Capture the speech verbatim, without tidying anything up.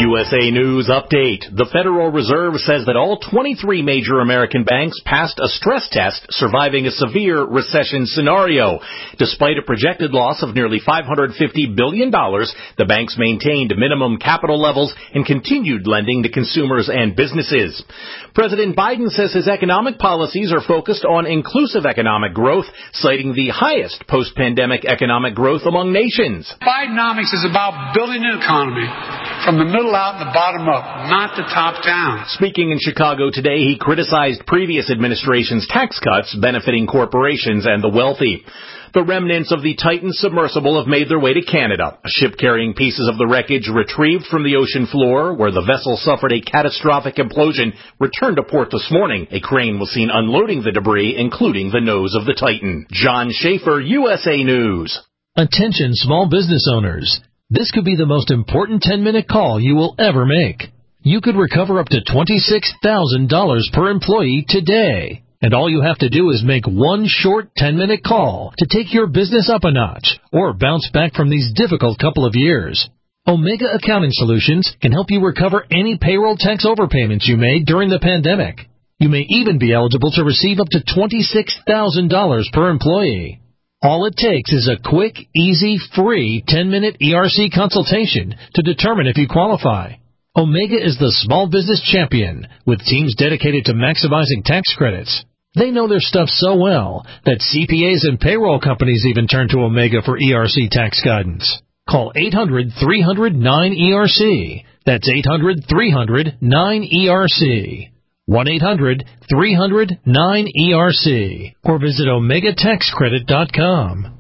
U S A News Update. The Federal Reserve says that all twenty-three major American banks passed a stress test surviving a severe recession scenario. Despite a projected loss of nearly five hundred fifty billion dollars, the banks maintained minimum capital levels and continued lending to consumers and businesses. President Biden says his economic policies are focused on inclusive economic growth, citing the highest post-pandemic economic growth among nations. Bidenomics is about building an economy from the middle out and the bottom up, not the top down. Speaking in Chicago today, he criticized previous administration's tax cuts benefiting corporations and the wealthy. The remnants of the Titan submersible have made their way to Canada. A ship carrying pieces of the wreckage retrieved from the ocean floor, where the vessel suffered a catastrophic implosion, returned to port this morning. A crane was seen unloading the debris, including the nose of the Titan. John Schaefer, U S A News. Attention small business owners. This could be the most important ten-minute call you will ever make. You could recover up to twenty-six thousand dollars per employee today. And all you have to do is make one short ten-minute call to take your business up a notch or bounce back from these difficult couple of years. Omega Accounting Solutions can help you recover any payroll tax overpayments you made during the pandemic. You may even be eligible to receive up to twenty-six thousand dollars per employee. All it takes is a quick, easy, free ten-minute E R C consultation to determine if you qualify. Omega is the small business champion with teams dedicated to maximizing tax credits. They know their stuff so well that C P As and payroll companies even turn to Omega for E R C tax guidance. Call eight hundred, three hundred, nine E R C. That's eight hundred, three hundred, nine E R C. one eight hundred, three hundred, nine E R C. Or visit omega tax credit dot com.